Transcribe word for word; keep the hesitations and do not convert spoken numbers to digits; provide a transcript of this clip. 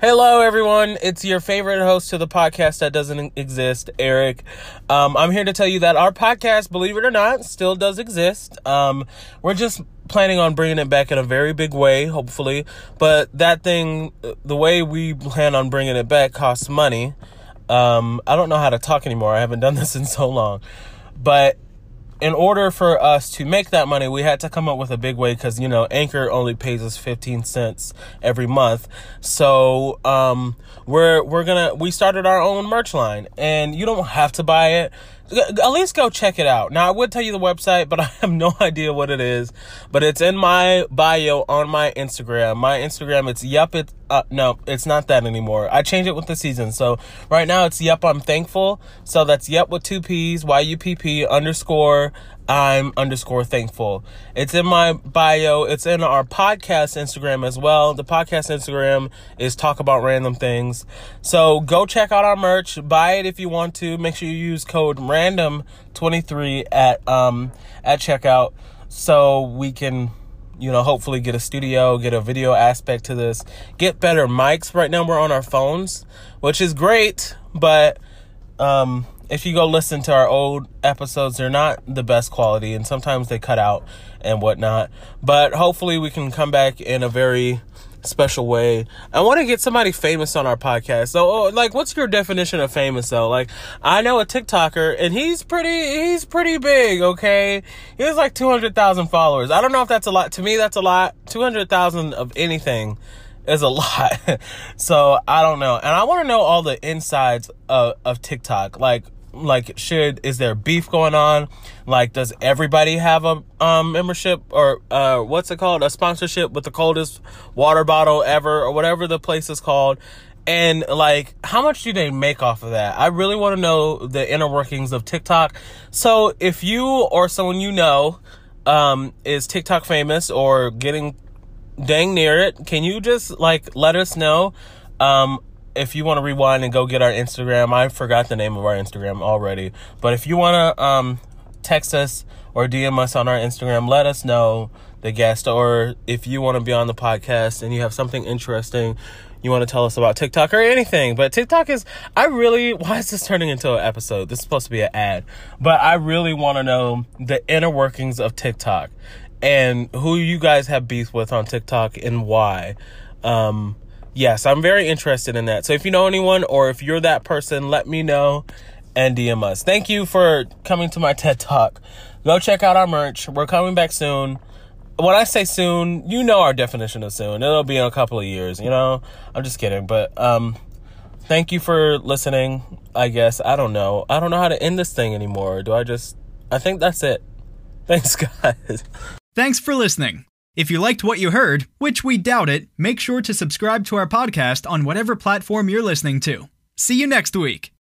Hello, everyone. It's your favorite host to the podcast that doesn't exist, Eric. Um, I'm here to tell you that our podcast, believe it or not, still does exist. Um, we're just planning on bringing it back in a very big way, hopefully. But that thing, the way we plan on bringing it back costs money. Um, I don't know how to talk anymore. I haven't done this in so long. But in order for us to make that money, we had to come up with a big way because, you know, Anchor only pays us fifteen cents every month. So um, we're we're gonna we started our own merch line, and you don't have to buy it. At least go check it out. Now, I would tell you the website, but I have no idea what it is. But it's in my bio on my Instagram. My Instagram, it's Yup. It, uh, no, it's not that anymore. I changed it with the season. So right now it's Yup, I'm Thankful. So that's Yup with two P's, Y U P P underscore I'm underscore thankful. It's in my bio. It's in our podcast Instagram as well. The podcast Instagram is Talk About Random Things. So go check out our merch. Buy it if you want to. Make sure you use code random twenty-three at um at checkout so we can, you know, hopefully get a studio, get a video aspect to this, get better mics. Right now we're on our phones, which is great, but um if you go listen to our old episodes, they're not the best quality, and sometimes they cut out and whatnot. But hopefully we can come back in a very special way. I want to get somebody famous on our podcast. So, like, what's your definition of famous, though? Like, I know a TikToker, and he's pretty, he's pretty big, okay? He has like two hundred thousand followers. I don't know if that's a lot. To me, that's a lot. two hundred thousand of anything is a lot. So, I don't know. And I want to know all the insides of, of TikTok. Like, Like, should, is there beef going on? Like, does everybody have a um, membership or, uh, what's it called? A sponsorship with the coldest water bottle ever or whatever the place is called. And, like, how much do they make off of that? I really want to know the inner workings of TikTok. So if you or someone you know um, is TikTok famous or getting dang near it, can you just, like, let us know? Um, If you want to rewind and go get our Instagram, I forgot the name of our Instagram already. But if you want to um, text us or D M us on our Instagram, let us know the guest. Or if you want to be on the podcast and you have something interesting, you want to tell us about TikTok or anything. But TikTok is, I really, why is this turning into an episode? This is supposed to be an ad. But I really want to know the inner workings of TikTok and who you guys have beef with on TikTok and why. Um... Yes, I'm very interested in that. So if you know anyone or if you're that person, let me know and D M us. Thank you for coming to my TED Talk. Go check out our merch. We're coming back soon. When I say soon, you know our definition of soon. It'll be in a couple of years, you know? I'm just kidding. But um, thank you for listening, I guess. I don't know. I don't know how to end this thing anymore. Do I just... I think that's it. Thanks, guys. Thanks for listening. If you liked what you heard, which we doubt it, make sure to subscribe to our podcast on whatever platform you're listening to. See you next week.